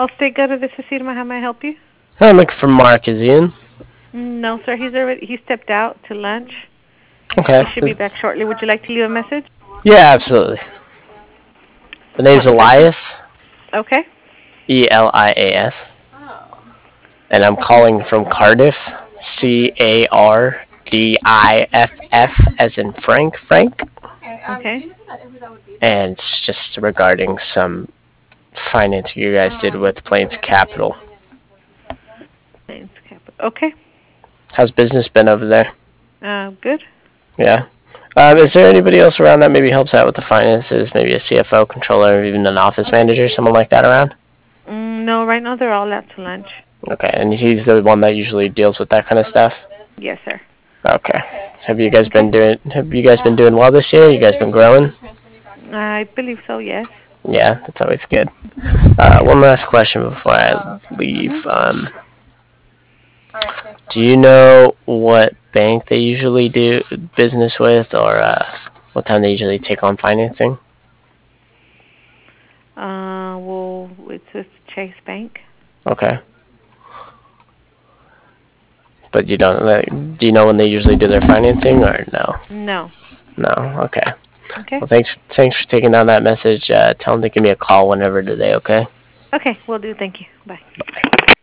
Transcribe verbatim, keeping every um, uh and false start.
Allstate Gutter, this is Irma. How may I help you? I'm looking for Mark. Is he in? No, sir. He's already he stepped out to lunch. Okay. He should be back shortly. Would you like to leave a message? Yeah, absolutely. The name's What person? Elias. Okay. E L I A S. And I'm calling from Cardiff. C A R D I F F as in Frank. Frank. Okay. And it's just regarding some financing you guys did with Plains Capital. Plains Capital. Okay. How's business been over there? Uh, good. Yeah. Um, is there anybody else around that maybe helps out with the finances? Maybe a C F O, controller, or even an office manager, someone like that around? Mm, no, right now they're all out to lunch. Okay, and he's the one that usually deals with that kind of stuff? Yes, sir. Okay. Have you guys Okay. been doing have you guys been doing well this year? You guys been growing? I believe so, yes. Yeah, that's always good. Uh, one last question before I leave. Um, do you know what bank they usually do business with, or uh, what time they usually take on financing? Uh, well, it's with Chase Bank. Okay. But you don't, like, do you know when they usually do their financing, or no? No. No, okay. Okay. Well, thanks thanks for taking down that message. Uh, tell them to give me a call whenever today, okay? Okay, we'll do. Thank you. Bye. Bye.